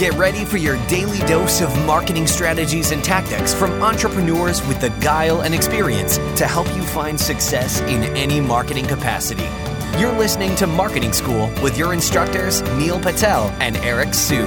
Get ready for your daily dose of marketing strategies and tactics from entrepreneurs with the guile and experience to help you find success in any marketing capacity. You're listening to Marketing School with your instructors, Neil Patel and Eric Siu.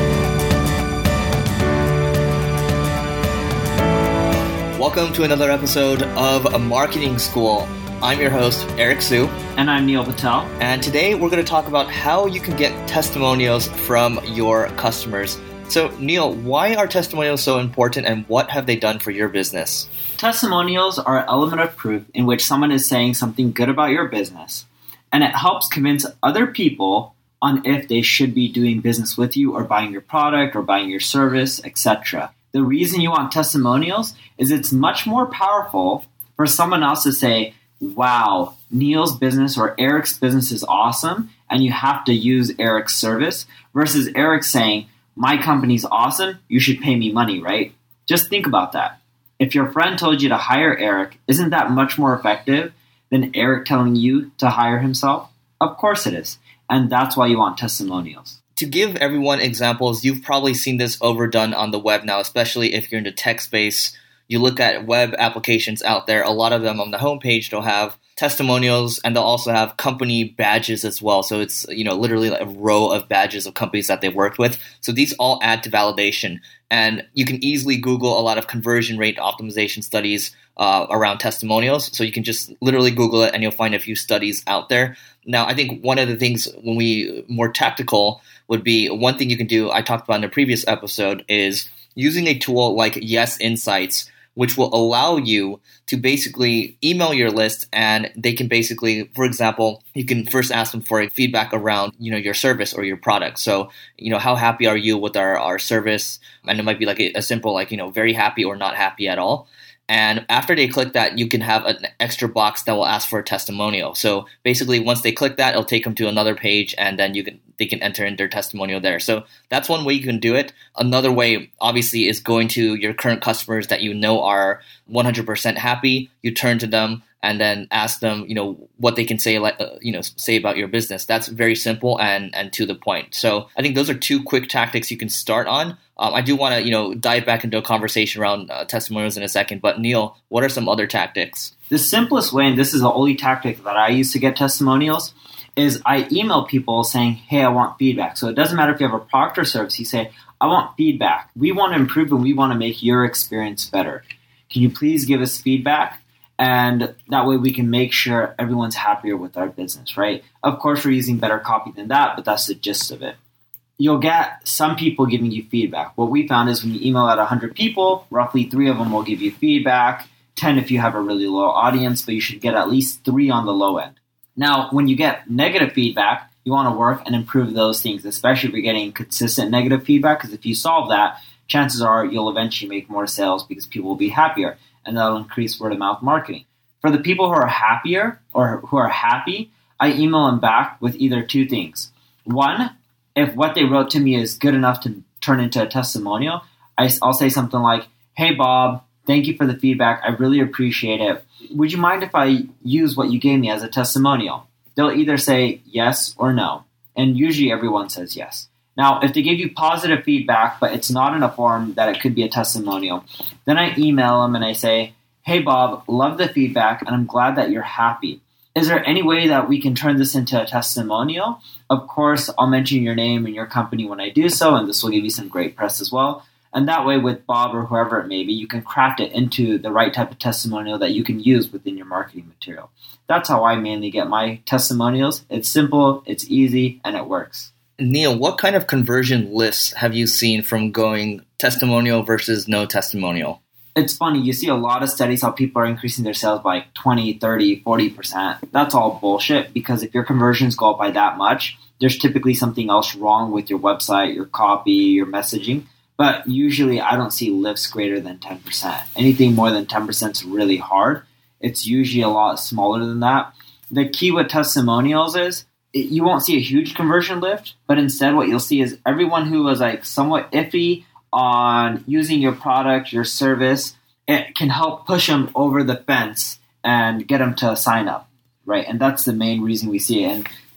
Welcome to another episode of Marketing School. I'm your host, Eric Siu. And I'm Neil Patel. And today we're going to talk about how you can get testimonials from your customers. So, Neil, why are testimonials so important and what have they done for your business? Testimonials are an element of proof in which someone is saying something good about your business, and it helps convince other people on if they should be doing business with you or buying your product or buying your service, etc. The reason you want testimonials is it's much more powerful for someone else to say, wow, Neil's business or Eric's business is awesome, and you have to use Eric's service, versus Eric saying, my company's awesome, you should pay me money, right? Just think about that. If your friend told you to hire Eric, isn't that much more effective than Eric telling you to hire himself? Of course it is. And that's why you want testimonials. To give everyone examples, you've probably seen this overdone on the web now, especially if you're in the tech space. You look at web applications out there, a lot of them on the homepage, they'll have testimonials and they'll also have company badges as well. So it's, literally like a row of badges of companies that they've worked with. So these all add to validation. And you can easily Google a lot of conversion rate optimization studies around testimonials. So you can just literally Google it and you'll find a few studies out there. Now, I think one of the things when we more tactical would be one thing you can do, I talked about in the previous episode, is using a tool like Yes Insights, which will allow you to basically email your list and they can basically, for example, you can first ask them for feedback around, your service or your product. So, how happy are you with our service? And it might be like a simple, very happy or not happy at all. And after they click that, you can have an extra box that will ask for a testimonial. So basically, once they click that, it'll take them to another page, and then they can enter in their testimonial there. So that's one way you can do it. Another way, obviously, is going to your current customers that are 100% happy. You turn to them and then ask them, what they can say, say about your business. That's very simple and to the point. So I think those are two quick tactics you can start on. I do want to, dive back into a conversation around testimonials in a second. But Neil, what are some other tactics? The simplest way, and this is the only tactic that I use to get testimonials, is I email people saying, hey, I want feedback. So it doesn't matter if you have a product or service. You say, I want feedback. We want to improve and we want to make your experience better. Can you please give us feedback? And that way we can make sure everyone's happier with our business, right? Of course, we're using better copy than that, but that's the gist of it. You'll get some people giving you feedback. What we found is when you email out 100 people, roughly 3 of them will give you feedback, 10 if you have a really low audience, but you should get at least 3 on the low end. Now, when you get negative feedback, you want to work and improve those things, especially if you're getting consistent negative feedback, because if you solve that, chances are you'll eventually make more sales because people will be happier, and that'll increase word-of-mouth marketing. For the people who are happier or who are happy, I email them back with either 2 things. One, if what they wrote to me is good enough to turn into a testimonial, I'll say something like, hey, Bob, thank you for the feedback. I really appreciate it. Would you mind if I use what you gave me as a testimonial? They'll either say yes or no, and usually everyone says yes. Now, if they give you positive feedback, but it's not in a form that it could be a testimonial, then I email them and I say, hey, Bob, love the feedback, and I'm glad that you're happy. Is there any way that we can turn this into a testimonial? Of course, I'll mention your name and your company when I do so, and this will give you some great press as well. And that way, with Bob or whoever it may be, you can craft it into the right type of testimonial that you can use within your marketing material. That's how I mainly get my testimonials. It's simple, it's easy, and it works. Neil, what kind of conversion lists have you seen from going testimonial versus no testimonial? It's funny, you see a lot of studies how people are increasing their sales by 20, 30, 40%. That's all bullshit, because if your conversions go up by that much, there's typically something else wrong with your website, your copy, your messaging. But usually I don't see lifts greater than 10%. Anything more than 10% is really hard. It's usually a lot smaller than that. The key with testimonials is you won't see a huge conversion lift, but instead what you'll see is everyone who was somewhat iffy on using your product, your service, it can help push them over the fence and get them to sign up, right? And that's the main reason we see it. And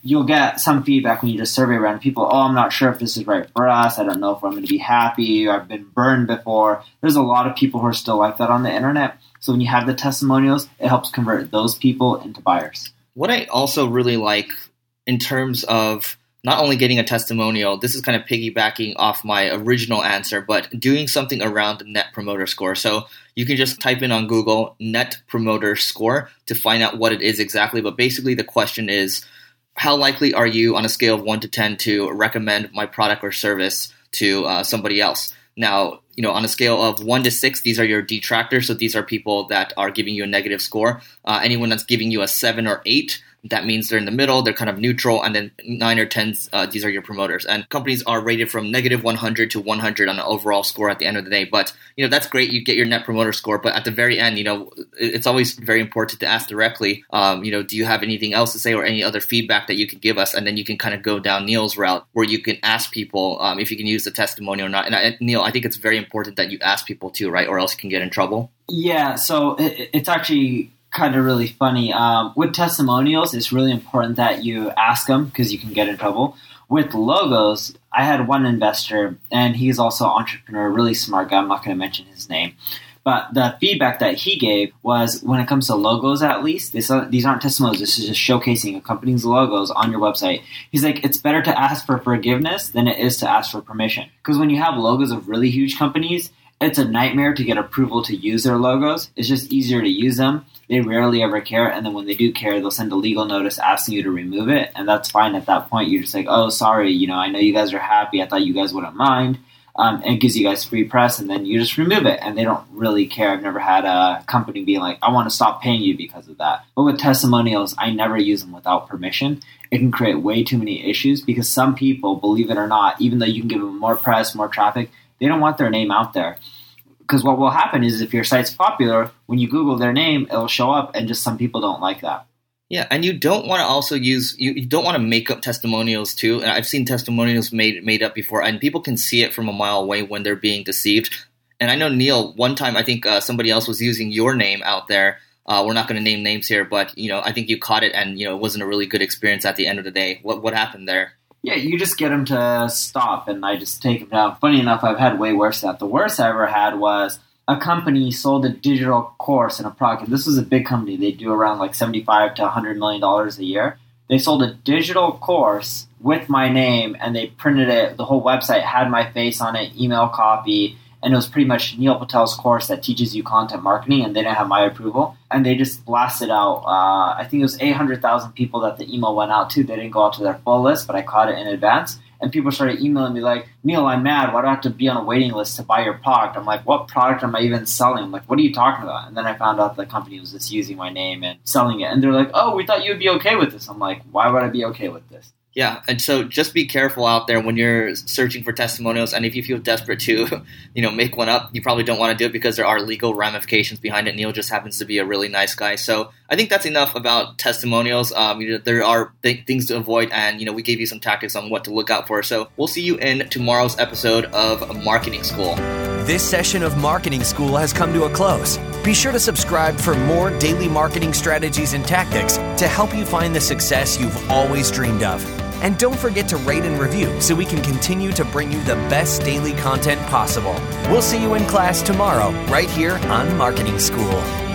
you'll get some feedback when you just survey around people. Oh, I'm not sure if this is right for us. I don't know if I'm going to be happy. I've been burned before. There's a lot of people who are still like that on the internet. So when you have the testimonials, it helps convert those people into buyers. What I also really like in terms of not only getting a testimonial, this is kind of piggybacking off my original answer, but doing something around the Net Promoter Score. So you can just type in on Google Net Promoter Score to find out what it is exactly. But basically the question is, how likely are you on a scale of 1 to 10 to recommend my product or service to somebody else? Now, on a scale of 1 to 6, these are your detractors. So these are people that are giving you a negative score. Anyone that's giving you a 7 or 8, that means they're in the middle, they're kind of neutral, and then 9 or 10s, these are your promoters. And companies are rated from negative 100 to 100 on an overall score at the end of the day. But, that's great. You get your Net Promoter Score. But at the very end, it's always very important to ask directly, do you have anything else to say or any other feedback that you can give us? And then you can kind of go down Neil's route where you can ask people if you can use the testimonial or not. And Neil, I think it's very important that you ask people too, right? Or else you can get in trouble. Yeah, so it's actually kind of really funny. With testimonials, it's really important that you ask them because you can get in trouble. With logos, I had one investor, and he's also an entrepreneur, a really smart guy. I'm not going to mention his name. But the feedback that he gave was when it comes to logos, at least, these aren't testimonials. This is just showcasing a company's logos on your website. He's like, it's better to ask for forgiveness than it is to ask for permission. Because when you have logos of really huge companies, it's a nightmare to get approval to use their logos. It's just easier to use them. They rarely ever care. And then when they do care, they'll send a legal notice asking you to remove it. And that's fine at that point. You're just like, oh, sorry, I know you guys are happy. I thought you guys wouldn't mind. And it gives you guys free press, and then you just remove it. And they don't really care. I've never had a company being like, I want to stop paying you because of that. But with testimonials, I never use them without permission. It can create way too many issues because some people, believe it or not, even though you can give them more press, more traffic, they don't want their name out there. Because what will happen is if your site's popular, when you Google their name, it'll show up, and just some people don't like that. Yeah, and you don't want to also you don't want to make up testimonials too. And I've seen testimonials made up before, and people can see it from a mile away when they're being deceived. And I know, Neil, one time I think somebody else was using your name out there. We're not going to name names here, but I think you caught it, and it wasn't a really good experience at the end of the day. What happened there? Yeah, you just get them to stop, and I just take them down. Funny enough, I've had way worse than that. The worst I ever had was a company sold a digital course and a product. And this was a big company. They do around like $75 to $100 million a year. They sold a digital course with my name, and they printed it. The whole website had my face on it, email copy, and it was pretty much Neil Patel's course that teaches you content marketing, and they didn't have my approval. And they just blasted out, I think it was 800,000 people that the email went out to. They didn't go out to their full list, but I caught it in advance. And people started emailing me like, Neil, I'm mad. Why do I have to be on a waiting list to buy your product? I'm like, what product am I even selling? I'm like, what are you talking about? And then I found out the company was just using my name and selling it. And they're like, oh, we thought you would be okay with this. I'm like, why would I be okay with this? Yeah, and so just be careful out there when you're searching for testimonials, and if you feel desperate to, make one up, you probably don't want to do it because there are legal ramifications behind it. Neil just happens to be a really nice guy. So I think that's enough about testimonials. There are things to avoid, and we gave you some tactics on what to look out for. So we'll see you in tomorrow's episode of Marketing School. This session of Marketing School has come to a close. Be sure to subscribe for more daily marketing strategies and tactics to help you find the success you've always dreamed of. And don't forget to rate and review so we can continue to bring you the best daily content possible. We'll see you in class tomorrow, right here on Marketing School.